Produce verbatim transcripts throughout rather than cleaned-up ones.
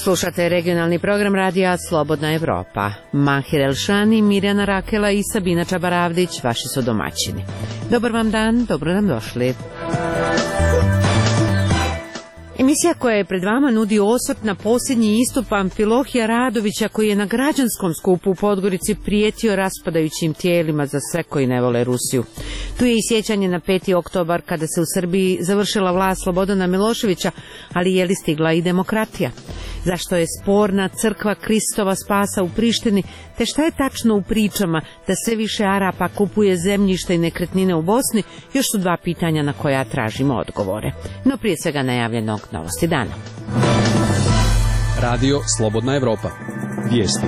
Slušate regionalni program radija Slobodna Evropa. Mahir Elšani, Mirjana Rakela i Sabina Čabaravdić, vaši su domaćini. Dobar vam dan, dobro nam došli. Emisija koja je pred vama nudi osvrt na posljednji istup Amfilohija Radovića, koji je na građanskom skupu u Podgorici prijetio raspadajućim tijelima za sve koji ne vole Rusiju. Tu je i sjećanje na peti oktobar, kada se u Srbiji završila vlast Slobodana Miloševića, ali je li stigla i demokratija? Zašto je sporna crkva Kristova Spasa u Prištini, te šta je tačno u pričama da sve više Arapa kupuje zemljište i nekretnine u Bosni, još su dva pitanja na koja tražimo odgovore. No prije svega najavljenog novosti dana. Radio Slobodna Evropa. Vijesti.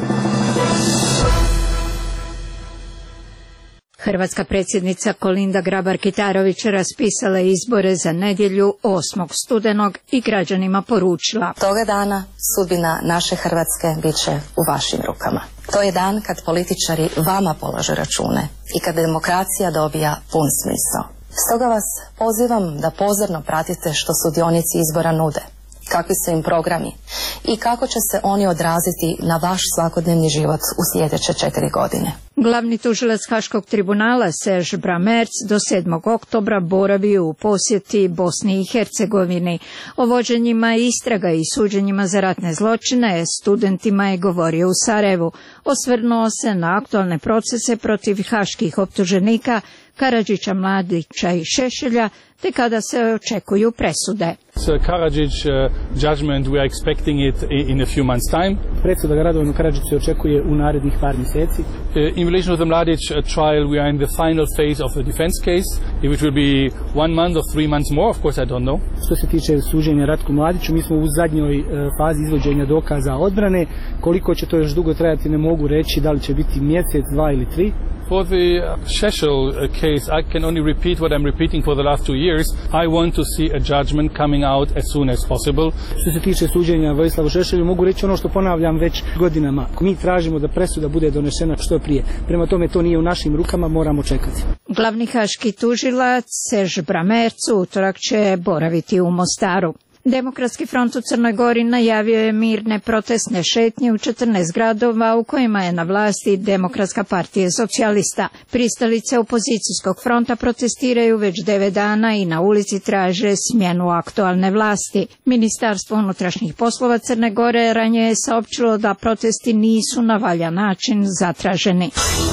Hrvatska predsjednica Kolinda Grabar-Kitarović raspisala je izbore za nedjelju osmog studenog i građanima poručila: toga dana sudbina naše Hrvatske bit će u vašim rukama. To je dan kad političari vama polažu račune i kad demokracija dobija pun smisao. Stoga vas pozivam da pozorno pratite što sudionici izbora nude, kakvi su im programi i kako će se oni odraziti na vaš svakodnevni život u sljedeće četiri godine. Glavni tužilac Haškog tribunala Serge Bramerc do sedmog oktobra boravio u posjeti Bosni i Hercegovini. O vođenjima istraga i suđenjima za ratne zločine studentima je govorio u Sarajevu. Osvrnuo se na aktualne procese protiv haških optuženika Karadžića, Mladića i Šešelja, te kada se očekuju presude. Karadžić uh, judgment, we are expecting it in a few months time. Presuda Radovanu Karadžiću se očekuje u narednih par mjeseci. Uh, in relation to the Mladić uh, trial, we are in the final phase of the defense case. If it will be one month or three months more, of course I don't know. Što se tiče suđenja Ratku Mladiću, mi smo u zadnjoj uh, fazi izvođenja dokaza odbrane. Koliko će to još dugo trajati ne mogu reći, da li će biti mjesec, dva ili tri. For the Šešel case, I can only repeat what I'm repeating for the last two years. I want to see a judgment coming out as soon as possible. Što se tiče suđenja Vojislavu Šešelju, mogu reći ono što ponavljam već godinama. Mi tražimo da presuda bude donešena što prije. Prema tome to nije u našim rukama, moramo čekati. Glavni haški tužilac Serge Bramerc utorak će boraviti u Mostaru. Demokratski front u Crnoj Gori najavio je mirne protestne šetnje u četrnaest gradova u kojima je na vlasti Demokratska partija socijalista. Pristalice opozicijskog fronta protestiraju već devet dana i na ulici traže smjenu aktualne vlasti. Ministarstvo unutrašnjih poslova Crne Gore ranije je saopćilo da protesti nisu na valjan način zatraženi.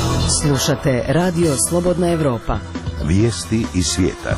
Slušate Radio Slobodna Evropa. Vijesti iz svijeta.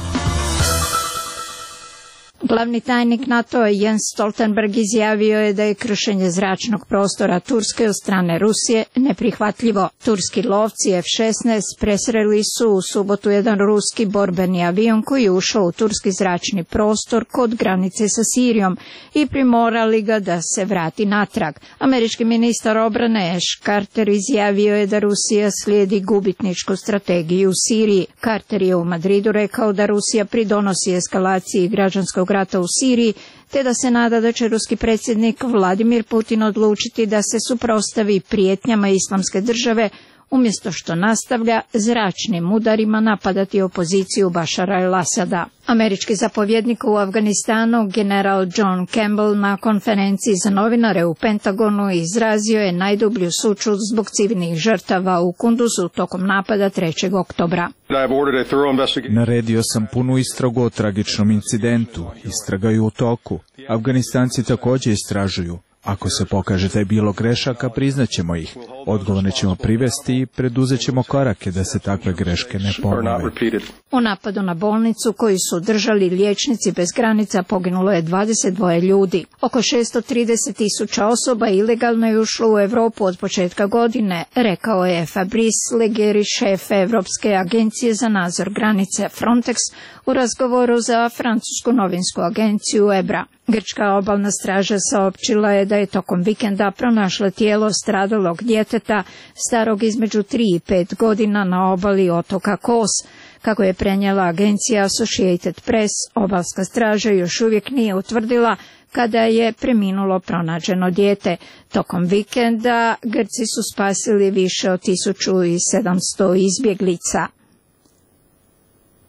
Glavni tajnik NATO Jens Stoltenberg izjavio je da je kršenje zračnog prostora Turske od strane Rusije neprihvatljivo. Turski lovci F šesnaest presreli su u subotu jedan ruski borbeni avion koji je ušao u turski zračni prostor kod granice sa Sirijom i primorali ga da se vrati natrag. Američki ministar obrane Ash Carter izjavio je da Rusija slijedi gubitničku strategiju u Siriji. Carter je u Madridu rekao da Rusija pridonosi eskalaciji građanskog rata u Siriji, te da se nada da će ruski predsjednik Vladimir Putin odlučiti da se suprotstavi prijetnjama Islamske države, umjesto što nastavlja zračnim udarima napadati opoziciju Bašara el-Asada. Američki zapovjednik u Afganistanu, general John Campbell, na konferenciji za novinare u Pentagonu izrazio je najdublju sućut zbog civilnih žrtava u Kunduzu tokom napada trećeg oktobra. Naredio sam punu istragu o tragičnom incidentu. Istraga je u toku. Afganistanci također istražuju. Ako se pokaže da je bilo grešaka, priznaćemo ih. Odgovorne ćemo privesti i preduzet ćemo korake da se takve greške ne ponove. U napadu na bolnicu koju su držali liječnici bez granica poginulo je dvadeset dva ljudi. Oko šesto trideset tisuća osoba ilegalno je ušlo u Europu od početka godine, rekao je Fabrice Leggeri, šef Europske agencije za nadzor granice Frontex, u razgovoru za francusku novinsku agenciju E B R A. Grčka obalna straža saopćila je da je tokom vikenda pronašla tijelo stradalog djeteta starog između tri i pet godina na obali otoka Kos. Kako je prenijela agencija Associated Press, obalska straža još uvijek nije utvrdila kada je preminulo pronađeno dijete. Tokom vikenda Grci su spasili više od tisuću sedamsto izbjeglica.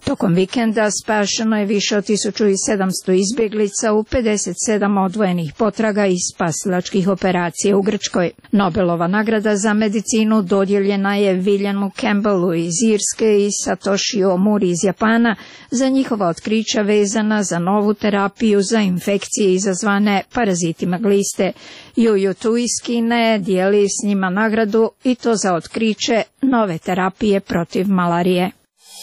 Tokom vikenda spašeno je više od tisuću sedamsto izbjeglica u pedeset sedam odvojenih potraga i spasilačkih operacija u Grčkoj. Nobelova nagrada za medicinu dodijeljena je Williamu Campbellu iz Irske i Satoshi Omuri iz Japana za njihova otkrića vezana za novu terapiju za infekcije izazvane parazitima gliste. Jujutu iz Kine dijeli s njima nagradu i to za otkriće nove terapije protiv malarije.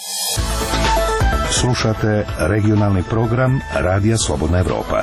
Slušate regionalni program Radija Slobodna Evropa.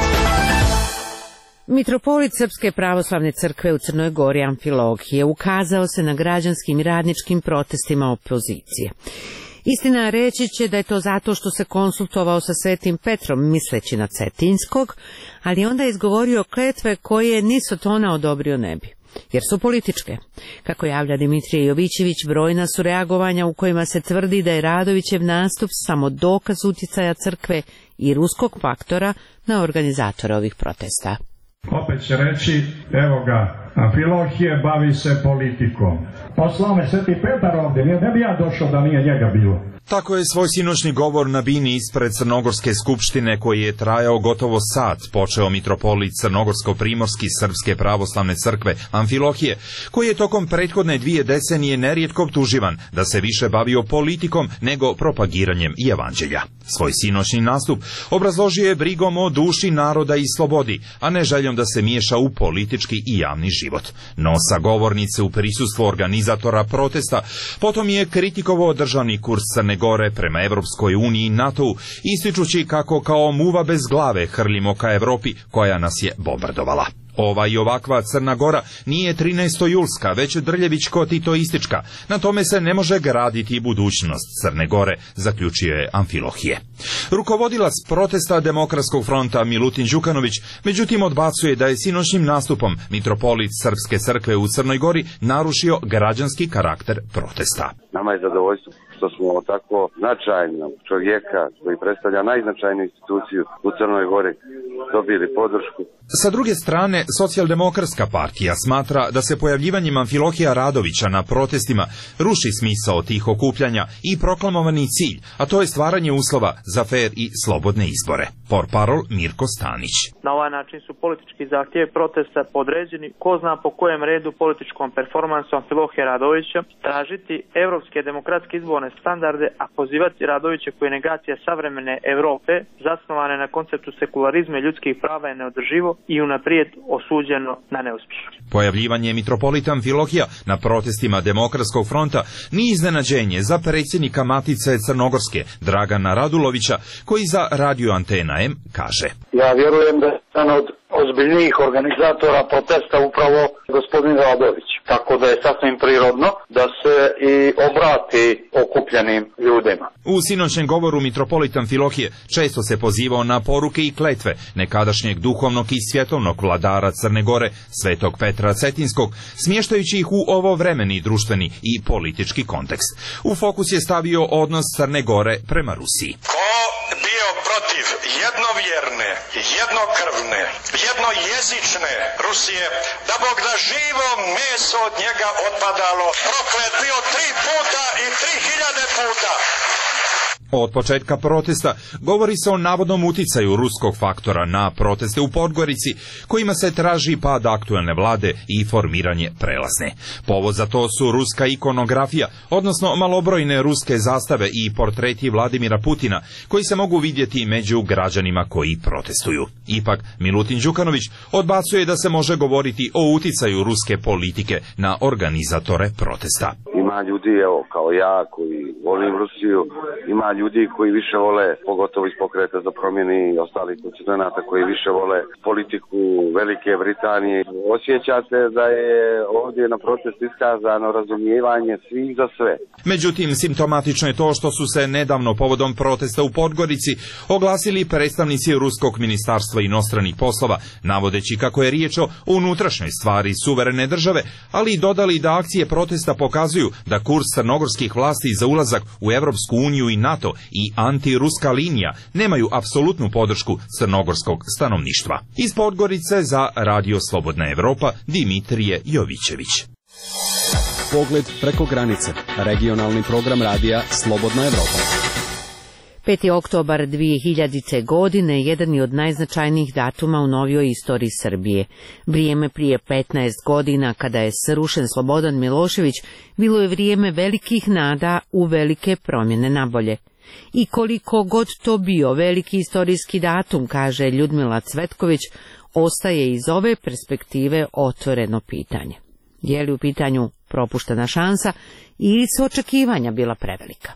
Mitropolit Srpske pravoslavne crkve u Crnoj Gori Amfilohije ukazao se na građanskim i radničkim protestima opozicije. Istina, reći će da je to zato što se konsultovao sa Svetim Petrom misleći na Cetinskog, ali onda je izgovorio kletve koje ni Sotona odobrio ne bi, jer su političke. Kako javlja Dimitrije Jovićević, brojna su reagovanja u kojima se tvrdi da je Radovićev nastup samo dokaz utjecaja crkve i ruskog faktora na organizatore ovih protesta. Opet će reći, evo ga, Amfilohije bavi se politikom. Poslao me Sveti Petar ovdje, ne bi ja došao da nije njega bilo. Tako je svoj sinoćni govor na bini ispred Crnogorske skupštine, koji je trajao gotovo sat, počeo mitropolit Crnogorsko-primorski Srpske pravoslavne crkve Amfilohije, koji je tokom prethodne dvije decenije nerijetko optuživan da se više bavio politikom nego propagiranjem i evanđelja. Svoj sinoćni nastup obrazložio je brigom o duši naroda i slobodi, a ne željom da se miješa u politički i javni život. No sa govornice u prisustvu organizatora protesta potom je kritikovao državni kurs Crne Gore prema Evropskoj uniji i NATO-u, ističući kako kao muva bez glave hrlimo ka Evropi koja nas je bombardovala. Ova i ovakva Crna Gora nije trinaestojulska, već drljevičko-titoistička. Na tome se ne može graditi budućnost Crne Gore, zaključio je Amfilohije. Rukovodilac protesta Demokratskog fronta Milutin Đukanović, međutim, odbacuje da je sinoćnim nastupom mitropolit Srpske crkve u Crnoj Gori narušio građanski karakter protesta. Nama je zadovoljstvo što smo tako značajnog čovjeka koji predstavlja najznačajniju instituciju u Crnoj Gori dobili podršku. Sa druge strane, Socijaldemokratska partija smatra da se pojavljivanjem Amfilohija Radovića na protestima ruši smisao tih okupljanja i proklamovani cilj, a to je stvaranje uslova za fer i slobodne izbore. Portparol Mirko Stanić. Na ovaj način su politički zahtjevi protesta podređeni, ko zna po kojem redu političkom performansu Amfilohija Radovića, tražiti evropske demokratske izborne standarde, a pozivati Radovića koji je negacija savremene Evrope, zasnovane na konceptu sekularizma i ljudskih prava, je neodrživo i unaprijed osuđeno na neuspjeh. Pojavljivanje mitropolita Amfilohija na protestima Demokratskog fronta nije iznenađenje za predsjednika Matice Crnogorske Dragana Radulovića, koji za Radio Antena M kaže: Ja vjerujem da je jedan od ozbiljnijih organizatora protesta upravo gospodin Radović, tako da je sasvim prirodno da se i obrati okupljenim ljudima. U sinoćnem govoru mitropolit Amfilohije često se pozivao na poruke i kletve nekadašnjeg duhovnog i svjetovnog vladara Crne Gore, Svetog Petra Cetinskog, smještajući ih u ovovremeni društveni i politički kontekst. U fokus je stavio odnos Crne Gore prema Rusiji. Protiv jednovjerne, jednokrvne, jednojezične Rusije, da Bog da živo meso od njega otpadalo, proklet bio tri puta i tri hiljade puta. Od početka protesta govori se o navodnom uticaju ruskog faktora na proteste u Podgorici, kojima se traži pad aktuelne vlade i formiranje prelazne. Povod za to su ruska ikonografija, odnosno malobrojne ruske zastave i portreti Vladimira Putina, koji se mogu vidjeti među građanima koji protestuju. Ipak, Milutin Đukanović odbacuje da se može govoriti o uticaju ruske politike na organizatore protesta. Ima ljudi, evo, kao ja, koji volim Rusiju, ima ljudi koji više vole, pogotovo iz Pokreta za promjene i ostalih konstituenata, koji više vole politiku Velike Britanije. Osjećate da je ovdje na protest iskazano razumijevanje svih za sve. Međutim, simptomatično je to što su se nedavno povodom protesta u Podgorici oglasili predstavnici Ruskog ministarstva inostranih poslova, navodeći kako je riječ o unutrašnjoj stvari suverene države, ali i dodali da akcije protesta pokazuju da kurs crnogorskih vlasti za ulazak u Evropsku uniju i NATO i antiruska linija nemaju apsolutnu podršku crnogorskog stanovništva. Iz Podgorice za Radio Slobodna Evropa, Dimitrije Jovićević. Pogled preko granice. Regionalni program radija Slobodna Evropa. peti oktobar dve hiljadite. godine jedan je od najznačajnijih datuma u novijoj istoriji Srbije. Vrijeme prije petnaest godina, kada je srušen Slobodan Milošević, bilo je vrijeme velikih nada u velike promjene nabolje. I koliko god to bio veliki istorijski datum, kaže Ljudmila Cvetković, ostaje iz ove perspektive otvoreno pitanje. Je li u pitanju propuštena šansa ili su očekivanja bila prevelika?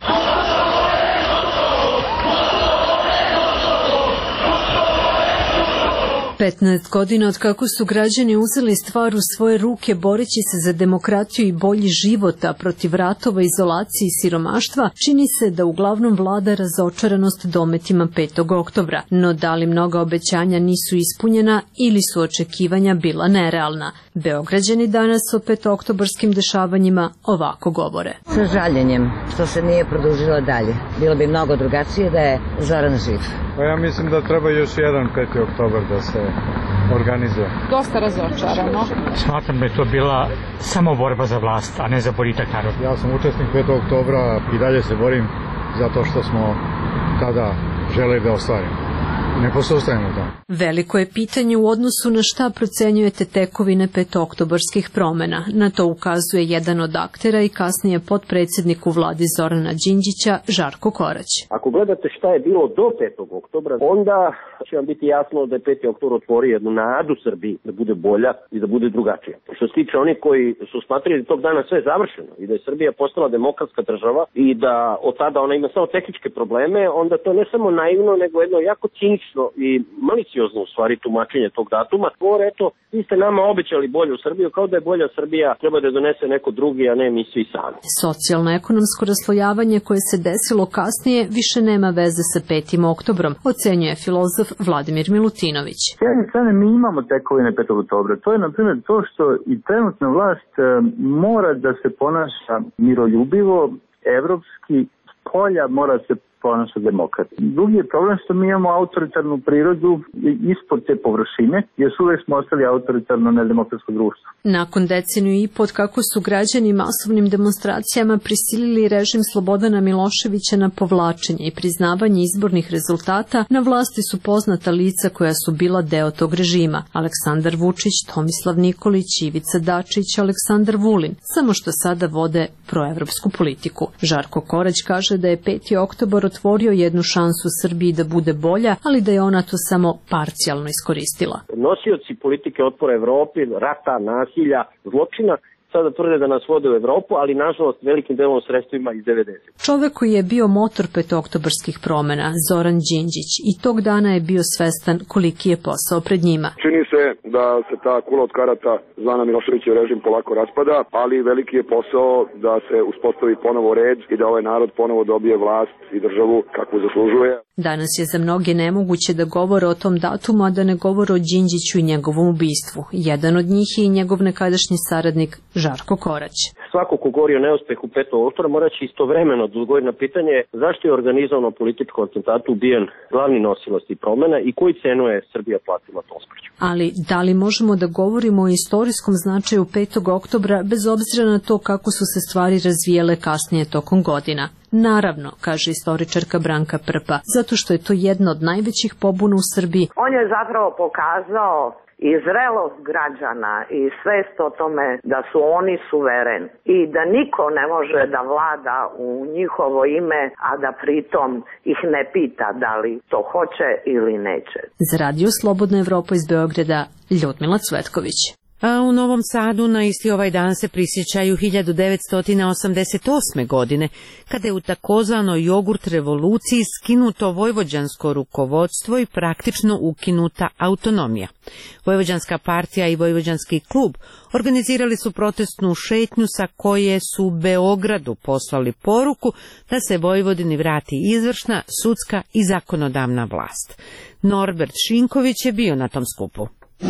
petnaest godina od kako su građani uzeli stvar u svoje ruke boreći se za demokratiju i bolji život, a protiv ratova, izolacije i siromaštva, čini se da uglavnom vlada razočaranost dometima petog oktobra. No da li mnoga obećanja nisu ispunjena ili su očekivanja bila nerealna? Beograđani danas o petooktobarskim dešavanjima ovako govore. Sa žaljenjem što se nije produžilo dalje. Bilo bi mnogo drugačije da je Zoran živ. Pa ja mislim da treba još jedan peti oktobar da se organizuje. Dosta razočarano. Smatram da je to bila samo borba za vlast, a ne za boljitak naroda. Ja sam učesnik petog oktobra i dalje se borim zato što smo tada želeli da ostvarimo. Ne posustajemo tamo. Veliko je pitanje u odnosu na šta procenjujete tekovine petooktobarskih promjena. Na to ukazuje jedan od aktera i kasnije potpredsjednik u vladi Zorana Đinđića, Žarko Korać. Ako gledate šta je bilo do petog oktobra, onda će vam biti jasno da je peti oktobar otvorio jednu nadu Srbiji da bude bolja i da bude drugačija. Što se tiče onih koji su smatrali da tog dana sve je završeno i da je Srbija postala demokratska država i da od tada ona ima samo tehničke probleme, onda to ne samo naivno, nego jedno jako cinično i maliciozno u stvari tumačenje tog datuma. Govore, eto, vi ste nama obećali bolju Srbiju, kao da je bolja Srbija treba da donese neko drugi, a ne mi svi sami. Socijalno-ekonomsko raslojavanje koje se desilo kasnije više nema veze sa petim oktobrom, ocenjuje filozof Vladimir Milutinović. S jedne strane mi imamo tekovine petog oktobra. To je na primjer to što i trenutna vlast e, mora da se ponaša miroljubivo, evropski, polja mora se ponaša demokrati. Drugi je problem što mi imamo autoritarnu prirodu ispod te površine, jer su uvijek smo ostali autoritarno nedemokratsko društvo. Nakon deceniju i pod kako su građani masovnim demonstracijama prisilili režim Slobodana Miloševića na povlačenje i priznavanje izbornih rezultata, na vlasti su poznata lica koja su bila deo tog režima. Aleksandar Vučić, Tomislav Nikolić, Ivica Dačić, Aleksandar Vulin, samo što sada vode proevropsku politiku. Žarko Korać kaže da je peti oktobar otvorio jednu šansu Srbiji da bude bolja, ali da je ona to samo parcijalno iskoristila. Nosioci politike otpora Evropi, rata, nasilja, zločina, sada tvrde da nas vode u Evropu, ali nažalost velikim delom sredstvima iz devedesetih. Čovek koji je bio motor petooktobarskih promjena, Zoran Đinđić, i tog dana je bio svestan koliki je posao pred njima. Čini se da se ta kula od karata zvana Miloševićev režim polako raspada, ali veliki je posao da se uspostavi ponovo red i da ovaj narod ponovo dobije vlast i državu kakvu zaslužuje. Danas je za mnoge nemoguće da govore o tom datumu, a da ne govore o Đinđiću i njegovom ubistvu. Jedan od njih je i njegov nekadašnji saradnik Žarko Korać. Svako ko govori o neuspehu petog oktobra mora će istovremeno da odgovori na pitanje zašto je organizovano političko atentatu ubijen glavni nosilac i promjena i koju cenu je Srbija platila tom smrću. Ali da li možemo da govorimo o istorijskom značaju petog oktobra bez obzira na to kako su se stvari razvijele kasnije tokom godina? Naravno, kaže istoričarka Branka Prpa, zato što je to jedna od najvećih pobuna u Srbiji. On je zapravo pokazao i zrelost građana i svest o tome da su oni suveren i da niko ne može da vlada u njihovo ime, a da pritom ih ne pita da li to hoće ili neće. Za Radio Slobodna Evropa iz Beograda, Ljudmila Cvetković. A u Novom Sadu na isti ovaj dan se prisjećaju hiljadu devetsto osamdeset osme. godine, kada je u takozvanoj jogurt revoluciji skinuto vojvođansko rukovodstvo i praktično ukinuta autonomija. Vojvođanska partija i Vojvođanski klub organizirali su protestnu šetnju sa koje su Beogradu poslali poruku da se Vojvodini vrati izvršna, sudska i zakonodavna vlast. Norbert Šinković je bio na tom skupu.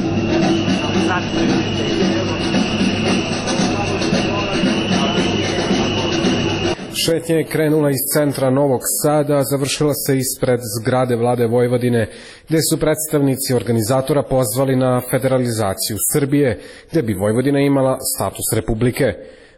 Šetnja je krenula iz centra Novog Sada, završila se ispred zgrade vlade Vojvodine, gde su predstavnici organizatora pozvali na federalizaciju Srbije, gde bi Vojvodina imala status republike.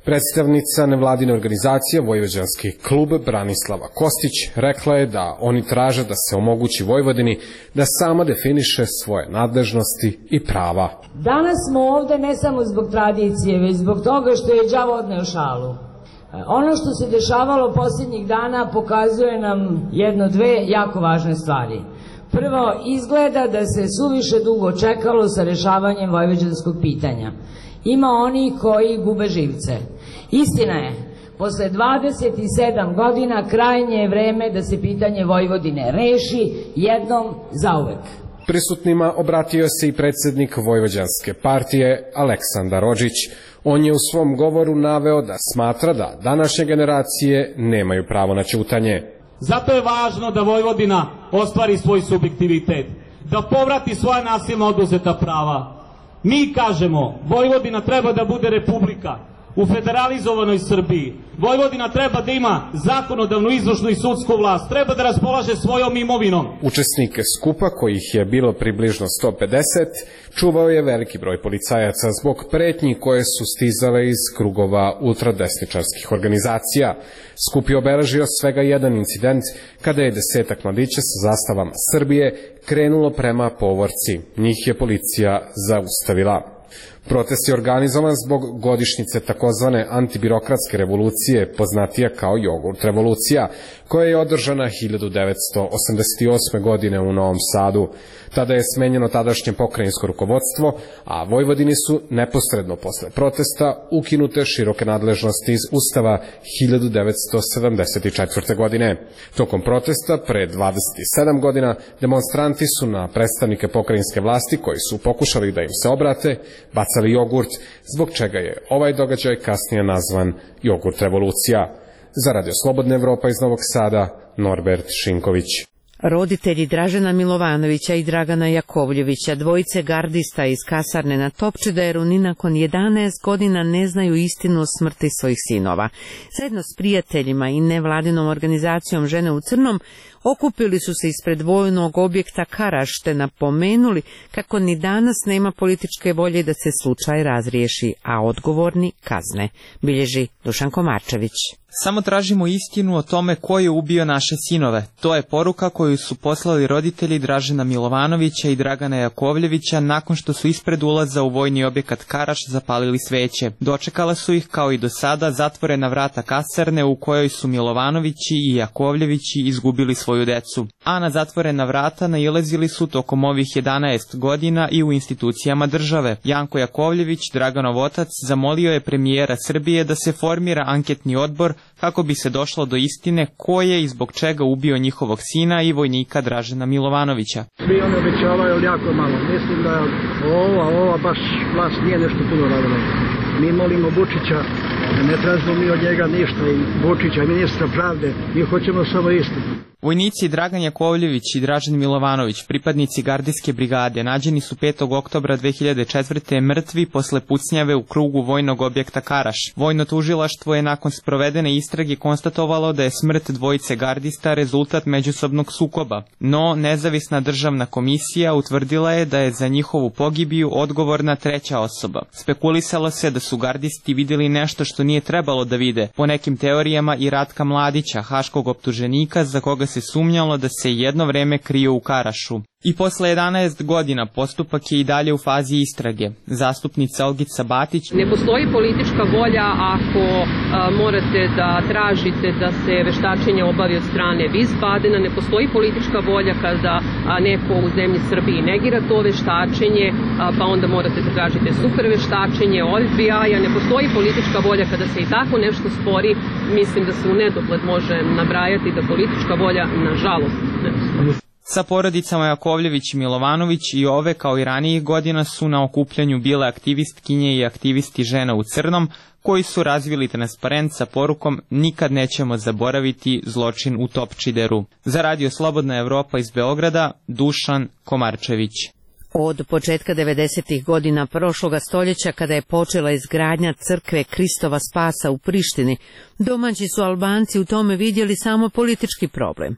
Predstavnica nevladine organizacije Vojvođanski klub Branislava Kostić rekla je da oni traže da se omogući Vojvodini da sama definiše svoje nadležnosti i prava. Danas smo ovde ne samo zbog tradicije, već zbog toga što je đavo odneo šalu. Ono što se dešavalo posljednjih dana pokazuje nam jedno, dve jako važne stvari. Prvo, izgleda da se suviše dugo čekalo sa rešavanjem vojvođanskog pitanja. Ima oni koji gube živce. Istina je, posle dvadeset sedam godina krajnje je vreme da se pitanje Vojvodine reši jednom zauvek. Prisutnima obratio se i predsjednik Vojvođanske partije Aleksandar Odžić. On je u svom govoru naveo da smatra da današnje generacije nemaju pravo na ćutanje. Zato je važno da Vojvodina ostvari svoj subjektivitet, da povrati svoja nasilno oduzeta prava. Mi kažemo, Vojvodina treba da bude republika u federalizovanoj Srbiji. Vojvodina treba da ima zakonodavnu, izvršnu i sudsku vlast, treba da raspolaže svojom imovinom. Učesnike skupa, kojih je bilo približno sto pedeset, čuvao je veliki broj policajaca zbog pretnji koje su stizale iz krugova ultradesničarskih organizacija. Skup je obeležio svega jedan incident kada je desetak mladića sa zastavama Srbije krenulo prema povorci. Njih je policija zaustavila. Protest je organizovan zbog godišnjice takozvane antibirokratske revolucije, poznatija kao jogurt revolucija, koja je održana hiljadu devetsto osamdeset osme. godine u Novom Sadu. Tada je smenjeno tadašnje pokrajinsko rukovodstvo, a Vojvodini su neposredno posle protesta ukinute široke nadležnosti iz Ustava hiljadu devetsto sedamdeset četvrte. godine. Tokom protesta pre dvadeset sedam godina demonstranti su na predstavnike pokrajinske vlasti koji su pokušali da im se obrate, bacali jogurt, zbog čega je ovaj događaj kasnije nazvan jogurt revolucija. Za Radio Slobodna Evropa iz Novog Sada, Norbert Šinković. Roditelji Dražena Milovanovića i Dragana Jakovljevića, dvojice gardista iz kasarne na Topčideru, ni nakon jedanaest godina ne znaju istinu o smrti svojih sinova. Zajedno s prijateljima i nevladinom organizacijom Žene u crnom okupili su se ispred vojnog objekta Karaš te napomenuli kako ni danas nema političke volje da se slučaj razriješi, a odgovorni kazne, bilježi Dušan Komarčević. Samo tražimo istinu o tome ko je ubio naše sinove. To je poruka koju su poslali roditelji Dražena Milovanovića i Dragana Jakovljevića nakon što su ispred ulaza u vojni objekat Karaš zapalili sveće. Dočekala su ih, kao i do sada, zatvorena vrata kasarne u kojoj su Milovanovići i Jakovljevići izgubili svoju decu. A na zatvorena vrata nailazili su tokom ovih jedanaest godina i u institucijama države. Janko Jakovljević, Draganov otac, zamolio je premijera Srbije da se formira anketni odbor kako bi se došlo do istine ko je i zbog čega ubio njihovog sina i vojnika Dražena Milovanovića. Svi oni obećavaju, ali jako malo. Mislim da ova, ova baš vlast nije nešto puno radila. Mi molimo Vučića, ne tražimo mi od njega ništa, i Vučića, ministra pravde, mi hoćemo samo istinu. Vojnici Dragan Jakovljević i Dražen Milovanović, pripadnici gardijske brigade, nađeni su petog oktobra dve hiljade četvrte. mrtvi posle pucnjave u krugu vojnog objekta Karaš. Vojno tužilaštvo je nakon sprovedene istrage konstatovalo da je smrt dvojice gardista rezultat međusobnog sukoba, no nezavisna državna komisija utvrdila je da je za njihovu pogibiju odgovorna treća osoba. Spekulisalo se da su gardisti vidjeli nešto što nije trebalo da vide, po nekim teorijama i Ratka Mladića, haškog optuženika za koga se sumnjalo da se jedno vreme krio u Karašu. I posle jedanaest godina postupak je i dalje u fazi istrage. Zastupnica Olgica Batić: ne postoji politička volja ako a, morate da tražite da se veštačenje obavi od strane Wiesbadena, ne postoji politička volja kada a, neko u zemlji Srbiji negira to veštačenje, a, pa onda morate da tražite super veštačenje od F B I-a, ne postoji politička volja kada se i tako nešto spori. Mislim da se u nedogled može nabrajati da politička volja, nažalost, ne postoji. Sa porodicama Jakovljević i Milovanović i ove, kao i ranijih godina, su na okupljanju bile aktivistkinje i aktivisti Žena u crnom, koji su razvili transparent sa porukom "Nikad nećemo zaboraviti zločin u Topčideru". Za Radio Slobodna Evropa iz Beograda, Dušan Komarčević. Od početka devedesetih godina prošloga stoljeća, kada je počela izgradnja crkve Kristova Spasa u Prištini, domaći su Albanci u tome vidjeli samo politički problem.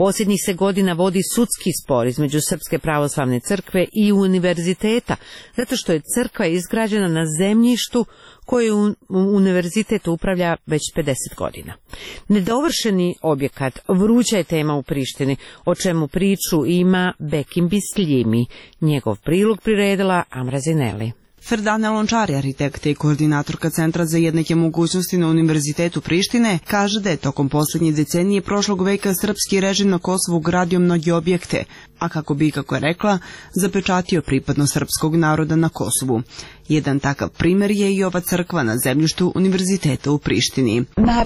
Posljednjih se godina vodi sudski spor između Srpske pravoslavne crkve i univerziteta, zato što je crkva izgrađena na zemljištu koje univerzitet upravlja već pedeset godina. Nedovršeni objekat vruća je tema u Prištini, o čemu priču ima Bekim Bisljimi. Njegov prilog priredila Amra Zineli. Ferdana Lončari, arhitekta i koordinatorka Centra za jednake mogućnosti na Univerzitetu Prištine, kaže da je tokom posljednje decenije prošlog veka srpski režim na Kosovu gradio mnogi objekte, a kako bi, kako je rekla, zapečatio pripadnost srpskog naroda na Kosovu. Jedan takav primer je i ova crkva na zemljištu Univerziteta u Prištini.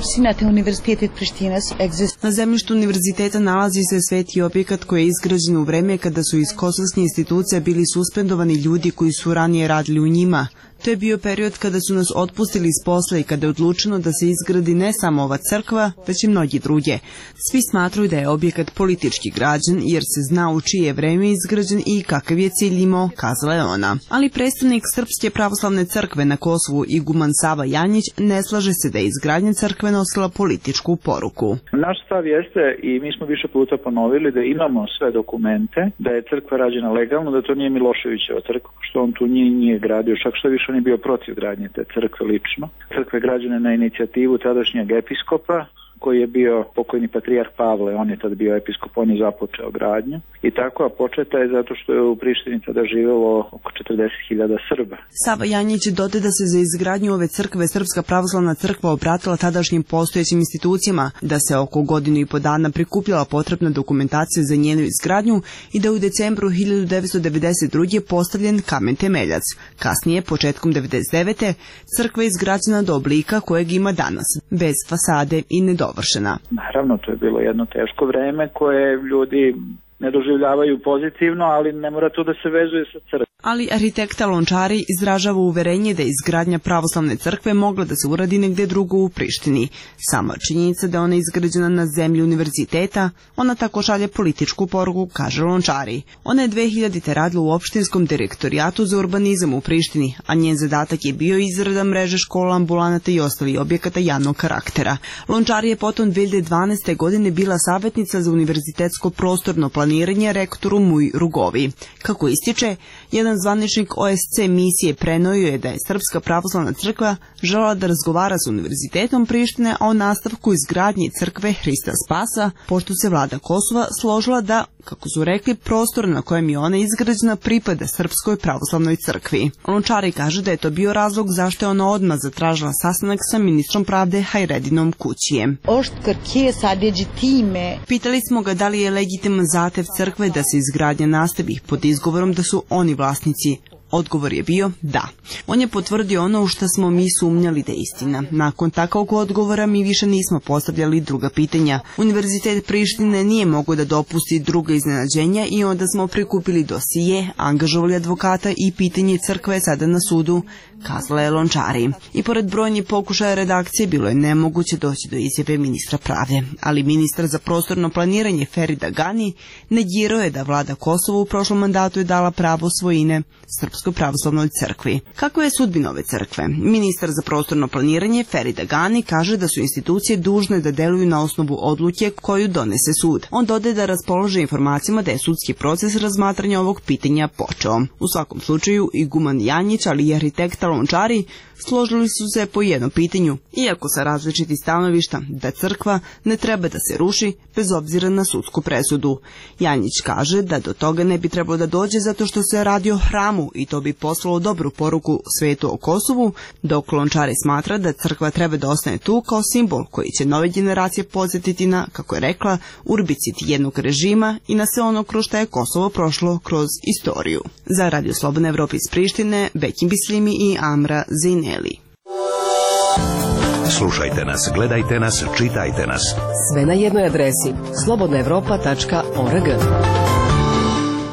Na zemljištu univerziteta nalazi se sveti objekat koji je izgrađen u vreme kada su iz kosovskih institucija bili suspendovani ljudi koji su ranije radili u njima. To je bio period kada su nas otpustili iz posla i kada je odlučeno da se izgradi ne samo ova crkva, već i mnogi druge. Svi smatruju da je objekat politički građen jer se zna u čije je vreme izgrađen i kakav je cilj imao, kazala je ona. Ali predstavnik Srpske pravoslavne crkve na Kosovu iguman Sava Janjić ne slaže se da je izgradnja crkve nosila političku poruku. Naš stav jeste, i mi smo više puta ponovili, da imamo sve dokumente, da je crkva rađena legalno, da to nije Miloševićeva crkva, što on tu nije, nije gradio, čak što više on je bio protiv gradnje te crkve lično. Crkve građene na inicijativu tadašnjeg episkopa, koji je bio pokojni patrijarh Pavle, on je tad bio episkop, on je započeo gradnju. I tako, a početa je zato što je u Prištini tada živelo oko četrdeset hiljada Srba. Sava Janjić dodaje da se za izgradnju ove crkve Srpska pravoslavna crkva obratila tadašnjim postojećim institucijama, da se oko godinu i po dana prikupljala potrebna dokumentacija za njenu izgradnju i da u decembru hiljadu devetsto devedeset druge postavljen kamen temeljac. Kasnije, početkom devedeset devete crkva je izgrađena do oblika kojeg ima danas, bez fasade i nedovršena. Naravno, to je bilo jedno teško vreme koje ljudi ne doživljavaju pozitivno, ali ne mora to da se vezuje sa crkvom. Ali arhitekta Lončari izražava uverenje da je izgradnja pravoslavne crkve mogla da se uradi negde drugo u Prištini. Sama činjenica da ona je izgrađena na zemlji univerziteta, ona tako šalje političku poruku, kaže Lončari. Ona je dve hiljadite radila u opštinskom direktorijatu za urbanizam u Prištini, a njen zadatak je bio izrada mreže škola, ambulanata i ostalih objekata javnog karaktera. Lončari je potom dve hiljade dvanaeste. godine bila savjetnica za univerzitetsko prostorno planiranje rektoru Muj Rugovi. Kako ističe, jedan zvaničnik O S C misije prenojio je da je Srpska pravoslavna crkva želela da razgovara s Univerzitetom Prištine o nastavku izgradnje crkve Hrista Spasa, pošto se vlada Kosova složila da, kako su rekli, prostor na kojem je ona izgrađena pripada Srpskoj pravoslavnoj crkvi. Lončari kaže da je to bio razlog zašto je ona odmah zatražila sastanak sa ministrom pravde Hajredinom Kućijem. Pitali smo ga da li je legitiman zahtev crkve da se izgradnja nastavi pod izgovorom da su oni vlasnici. Odgovor je bio da. On je potvrdio ono u što smo mi sumnjali da je istina. Nakon takvog odgovora mi više nismo postavljali druga pitanja. Univerzitet Prištine nije mogao da dopusti druga iznenađenja i onda smo prikupili dosije, angažovali advokata i pitanje crkve je sada na sudu, kazala je Lončari. I pored brojnih pokušaja redakcije bilo je nemoguće doći do izjave ministra pravde, ali ministar za prostorno planiranje Ferida Gani negirao je da vlada Kosova u prošlom mandatu je dala pravo svojine Srpskoj pravoslavnoj crkvi. Kako je sudbina ove crkve? Ministar za prostorno planiranje Ferida Gani kaže da su institucije dužne da deluju na osnovu odluke koju donese sud. On dodaje da raspolože informacijama da je sudski proces razmatranja ovog pitanja počeo. U svakom slučaju, iguman Janjić, ali i arhitekta Lončari složili su se po jednom pitanju, iako sa različitih stanovišta, da crkva ne treba da se ruši bez obzira na sudsku presudu. Janjić kaže da do toga ne bi trebalo da dođe zato što se radi o hramu i to bi poslalo dobru poruku svetu o Kosovu, dok Lončari smatra da crkva treba da ostane tu kao simbol koji će nove generacije podsjetiti na, kako je rekla, urbicid jednog režima i na sve ono kroz što je Kosovo prošlo kroz istoriju. Za Radio Slobodna Evropa iz Prištine, Bekim Bisljimi i Amra Zineli. Slušajte nas, gledajte nas, čitajte nas. Sve na jednoj adresi slobodna evropa tačka org.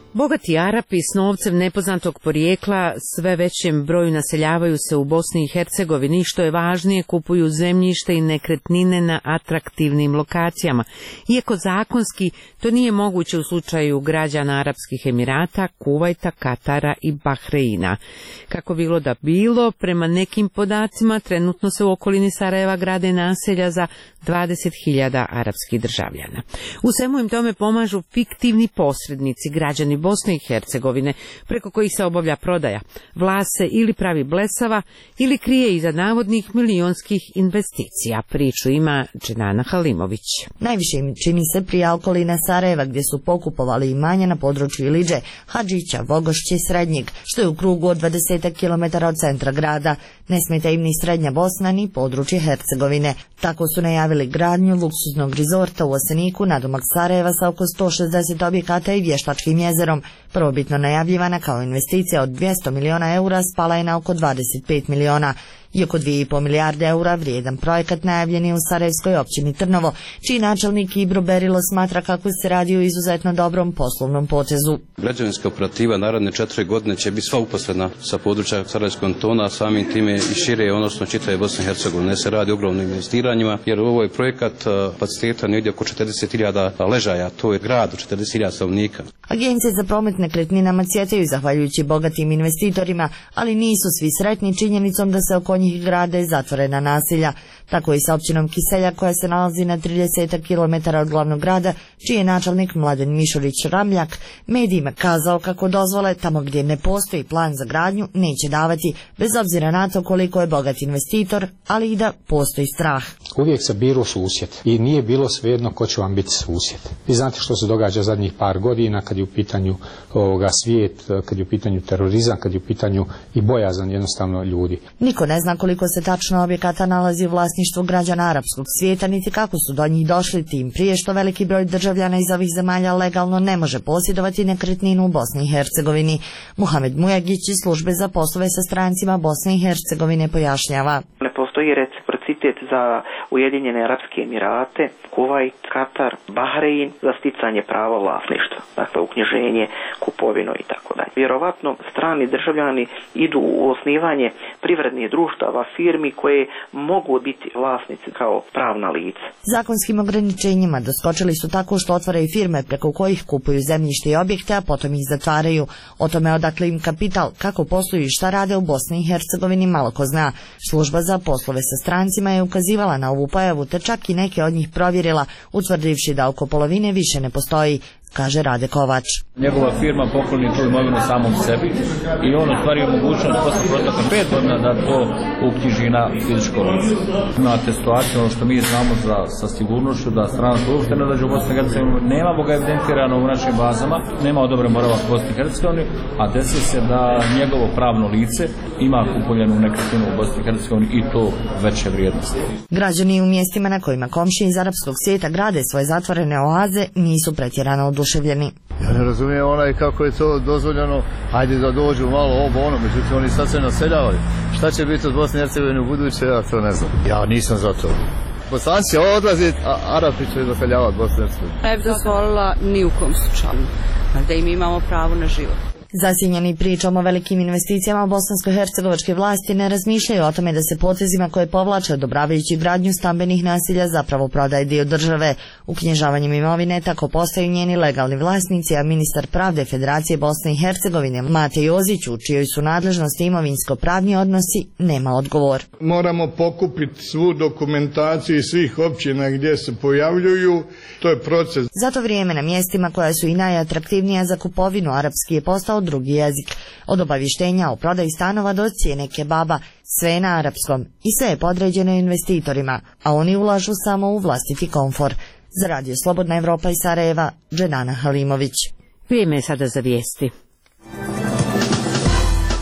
Bogati Arapi s novcem nepoznatog porijekla sve većem broju naseljavaju se u Bosni i Hercegovini, što je važnije, kupuju zemljište i nekretnine na atraktivnim lokacijama. Iako zakonski to nije moguće u slučaju građana Arapskih Emirata, Kuvajta, Katara i Bahreina. Kako bilo da bilo, prema nekim podacima trenutno se u okolini Sarajeva grade naselja za dvadeset hiljada arapskih državljana. U svemu im tome pomažu fiktivni posrednici, građani Bosne i Hercegovine, preko kojih se obavlja prodaja. Vlast se ili pravi blesava ili krije iza navodnih milionskih investicija. Priču ima Dženana Halimović. Najviše im čini se prije okolina Sarajeva, gdje su pokupovali imanja na području Iliđe, Hadžića, Vogošće i Srednjeg, što je u krugu od dvadeset kilometara od centra grada. Ne smeta im ni Srednja Bosna ni područje Hercegovine. Tako su najavili gradnju luksuznog rizorta u Oseniku, nadomak Sarajeva sa oko sto šezdeset objekata i vještačkim jezerom. Prvobitno najavljivana kao investicija od dvjesto miliona eura spala je na oko dvadeset pet miliona. I oko dvije i pol milijarde eura vrijedan projekat najavljen je u Sarajevskoj općini Trnovo, čiji načelnik Ibro Berilo smatra kako se radi o izuzetno dobrom poslovnom potezu. Građevinska operativa naredne četiri godine će biti sva uposlena sa područja Sarajevskog kantona, a samim time i šire, odnosno čitave Bosne i Hercegovine. Se radi o ogromnim investiranjima, jer ovo je projekat kapaciteta negdje oko četrdeset hiljada ležaja, to je grad od četrdeset hiljada stanovnika. Agencije za promet nekretninama cvjetaju zahvaljujući bogatim investitorima, ali nisu svi sretni činjenicom da se oko njih grade zatvorena naselja. Tako i sa općinom Kiselja, koja se nalazi na trideset kilometara od glavnog grada, čiji je načelnik Mladen Mišurić Ramljak medijima kazao kako dozvole tamo gdje ne postoji plan za gradnju neće davati, bez obzira na to koliko je bogat investitor, ali i da postoji strah. Uvijek se biro susjed i nije bilo svejedno ko će vam biti susjed. Vi znate što se događa zadnjih par godina kad je u pitanju ovoga svijet, kad je u pitanju terorizam, kad je u pitanju i bojazan jednostavno ljudi. Niko ne zna koliko se tačno objekata nalazi u vlasništvu građana arapskog svijeta, niti kako su do njih došli, tim prije što veliki broj državljana iz ovih zemalja legalno ne može posjedovati nekretninu u Bosni i Hercegovini. Muhamed Mujagić iz službe za poslove sa strancima Bosne i Hercegovine pojašnjava. Ne postoji reciprocitet za Ujedinjene Arapske Emirate, Kuvajt, Katar, Bahrein za sticanje prava vlasništva, dakle uknjiženje, kupovinu i tako dalje. Vjerovatno strani državljani idu u osnivanje privrednih društava, firmi koje mogu biti vlasnici kao pravna lica. Zakonskim ograničenjima doskočili su tako što otvaraju firme preko kojih kupuju zemljište i objekte, a potom ih zatvaraju. O tome odakle im kapital, kako posluju i šta rade u Bosni i Hercegovini malo ko zna. Služba za poslove sa strancima je ukazivala na ovu pojavu, te čak i neke od njih provjerila, utvrdivši da oko polovine više ne postoji, kaže Rade Kovač. Njegova firma pokloni tu imovinu samom sebi i on ostvario mogućnost posle proteka pet godina da to uknjiži na fizičko lice. Imate situaciju, ono što mi znamo za, sa sigurnošću, da strana uopšte ne dođe u Bosni i Hercegovini, nemamo ga evidentirano u našim bazama, nema odobren boravak u Bosni i Hercegovini, a desi se da njegovo pravno lice ima kupovljenu nekretninu u Bosni i Hercegovini i to veće vrijednosti. Građani u mjestima na kojima komšije iz arapskog svijeta grade svoje zatvorene oaze nisu pretjerano oduševljeni. Ja ne razumijem onaj kako je to dozvoljeno, hajde da dođu malo ovo ono, međutim oni sad se naseljavaju. Šta će biti od Bosne i Hercegovine u buduće, ja to ne znam. Ja nisam za to. Bosanci odlazi, a Arapi će doseljavati Bosnu i Hercegovinu. Ne bi dozvolila ni u kom slučaju, da im imamo pravo na život. Zasjenjeni pričom o velikim investicijama, bosansko-hercegovačke vlasti ne razmišljaju o tome da se potezima koje povlače odobravajući gradnju stambenih naselja zapravo prodaje dio države. Uknjižavanjem imovine tako postaju njeni legalni vlasnici, a ministar pravde Federacije Bosne i Hercegovine Mate Jozić, u čijoj su nadležnosti imovinsko-pravni odnosi, nema odgovor. Moramo pokupiti svu dokumentaciju svih općina gdje se pojavljuju, to je proces. Zato vrijeme na mjestima koja su i najatraktivnija za kupovinu, arapski je postao drugi jezik. Od obavještenja o prodaji stanova do cijene kebaba, sve je na arapskom i sve je podređeno investitorima, a oni ulažu samo u vlastiti komfor. Za Radio Slobodna Evropa iz Sarajeva, Dženana Halimović. Vrijeme je sada za vijesti.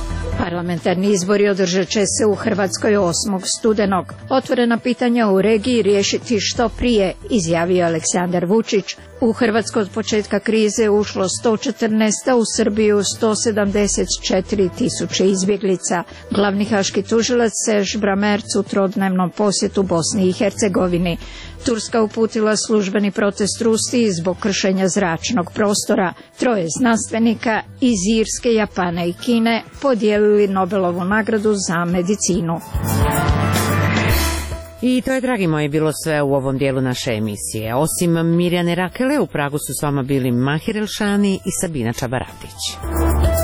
Parlamentarni izbori održat će se u Hrvatskoj osmog studenog. Otvorena pitanja u regiji riješiti što prije, izjavio Aleksandar Vučić. U Hrvatsku od početka krize ušlo sto četrnaest, a u Srbiju sto sedamdeset četiri tisuće izbjeglica. Glavni haški tužilac Serge Bramerc u trodnevnom posjetu Bosni i Hercegovini. Turska uputila službeni protest Rusiji zbog kršenja zračnog prostora. Troje znanstvenika iz Irske, Japana i Kine podijelili Nobelovu nagradu za medicinu. I to je, dragi moji, bilo sve u ovom dijelu naše emisije. Osim Mirjane Rakele, u Pragu su s vama bili Mahir Elšani i Sabina Čabaratić.